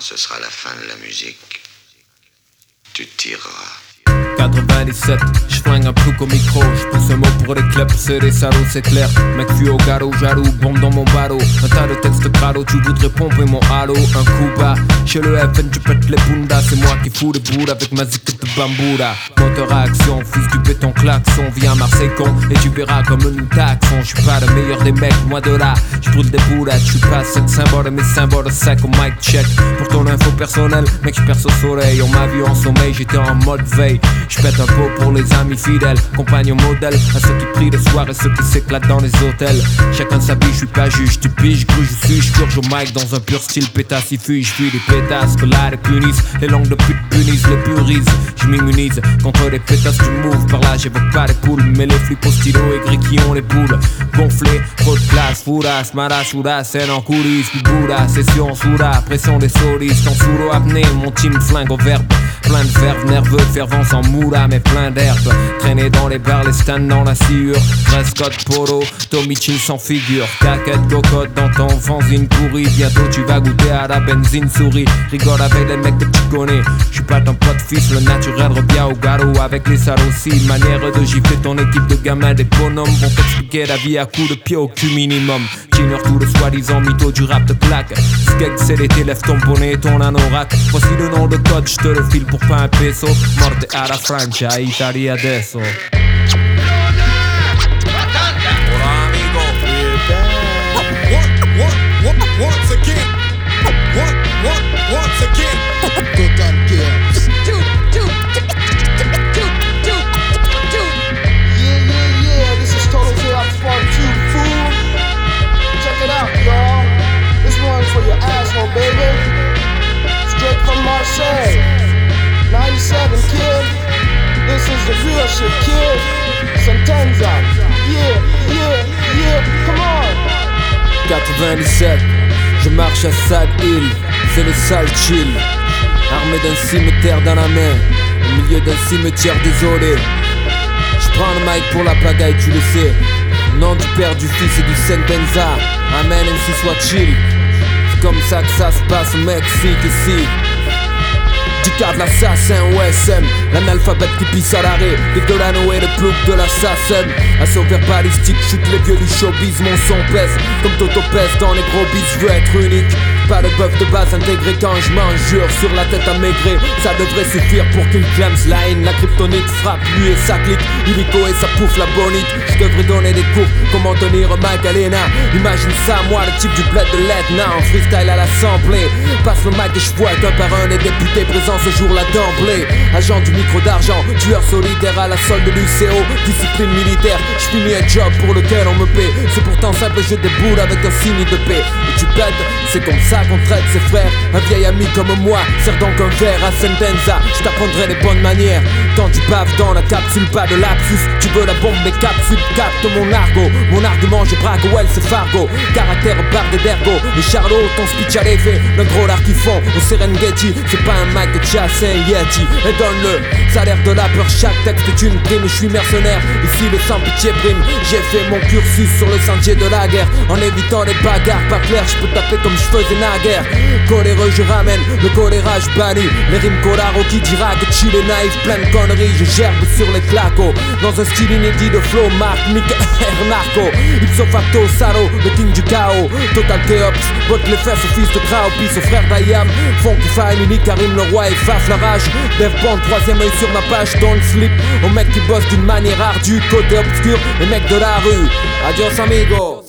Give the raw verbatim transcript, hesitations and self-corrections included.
ce sera la fin de la musique, tu tireras. quatre-vingt-dix-sept, j'flingue un plouc au micro, j'pousse un mot pour les clubs, c'est des salauds, c'est clair. Mec fui au garrot, jaloux, bombe dans mon ballot. Un tas de textes crado, tu voudrais pomper mon halo. Un coup bas, chez le F N, tu pètes les bundas. C'est moi qui fous les boules avec ma zik de bamboula. Moteur à action, fils du béton klaxon. Viens Marseille con, et tu verras comme nous taxons. J'suis pas le meilleur des mecs, moi de là. J'brûle des boulettes, j'suis pas sept symboles, mes symboles secs au mic check. Pour ton info personnelle, mec j'perce au soleil. On m'a vu en sommeil, j'étais en mode veille. J'pète un pot pour les amis fidèles, compagnons modèles, à ceux qui prient le soir et ceux qui s'éclatent dans les hôtels. Chacun s'habille, j'suis pas juge, tu piges, gruge, je suis, j'purge au mic dans un pur style pétasse, il fuit, j'fuis les pétasses, que là les punissent, les langues de pute punissent, les purisent. J'm'immunise contre les pétasses du move, par là j'évoque pas les poules, mais les flics au stylo aigris qui ont les boules. Gonflés, trop de classe, fourrasse, marachoura, scène en coulisses, puis bourra, session soura, pression des solistes, en sous apnée, mon team flingue au verbe. Plein de verve nerveux, fervent sans moula, mais plein d'herbe. Traîner dans les bars, les stands dans la sciure. Dress code polo, Tommy Chin sans figure. Caquette, cocotte dans ton fanzine pourri. Bientôt tu vas goûter à la benzine souris. Rigole avec les mecs que tu connais. J'suis pas ton pote fils, le naturel revient au garrot. Avec les salauds aussi, manière de gifler ton équipe de gamins. Des bonhommes vont t'expliquer la vie à coups de pied au cul minimum. J'ignore tout le soi-disant mytho du rap de claque. Skeg c'est l'été, lève ton bonnet et ton anorak. Voici le nom de code, j'te le file pour pas un peso. Morte alla Francia, Italia adesso. Once again, once again, Total Chaos. Yeah, yeah, yeah, this is Total Chaos Part two, fool. Check it out, y'all. This one's for your asshole, baby. Straight from Marseille. ninety-seven, kid. This is the real shit, kid. Sentenza. Yeah, yeah, yeah, come on. quatre-vingt-dix-sept, je marche à Sad Hill, c'est le sale chill. Armé d'un cimetière dans la main, au milieu d'un cimetière désolé. J'prends le mic pour la pagaille, tu le sais. Au nom du Père, du Fils et du Sentenza. Amen, ainsi soit chill. C'est comme ça que ça se passe au Mexique ici. Du cadre l'assassin au S M, l'analphabète qui pisse à l'arrêt, les Delano et le plouc de l'assassin. Assaut verbalistique, chute les vieux du showbiz, mon son pèse comme Toto pèse dans les gros bis, je veux être unique. Pas de bœuf de base intégré quand je m'enjure sur la tête amaigrée. Ça devrait suffire pour qu'il clame la haine. La kryptonite frappe lui et sa clique, illico et ça pouffe la bonite. Je devrais donner des cours, comment tenir un Magdalena. Imagine ça, moi le type du bled de l'Etna. En freestyle à l'assemblée, passe le mic et je vois un par un les députés présents ce jour-là d'emblée. Agent du micro d'argent, tueur solitaire à la solde de l'U C O. Discipline militaire, je finis un job pour lequel on me paie. C'est pourtant simple, je déboule avec un signe de paix. Et tu pètes, c'est comme ça qu'on traite ses frères. Un vieil ami comme moi, serre donc un verre à Sentenza. Je t'apprendrai les bonnes manières. Quand tu baves dans la capsule, pas de lapsus. Tu veux la bombe, mais capsule, capte mon argot. Mon argument, je braque, well, c'est Fargo. Caractère bardé d'ergo. Et Charlot, ton speech à l'effet d'un gros lard qui fond au Serengeti. C'est pas un Mac de chasse, c'est un Yeti. Et donne-le, salaire de la peur, chaque texte est une prime. Je suis mercenaire, ici le sans pitié prime. J'ai fait mon cursus sur le sentier de la guerre. En évitant les bagarres, pas clair, je peux taper comme je faisais naguère. Coléreux, je ramène le choléra, je bannis les rimes colaro qui dira que tu les naïf, plein de conneries, je gerbe sur les clacos. Dans un style inédit de flow, Marc, Mick, R, Narco. Ipso facto, Saro, le king du chaos. Total Chaos, botte les fesses au fils de Krao, puis au frère d'Ayam. Funky Family, Karim le roi et Faf la rage. Dev Bond, troisième œil sur ma page, don't sleep. Aux mecs qui bossent d'une manière ardue, côté obscur, les mecs de la rue. Adios amigos.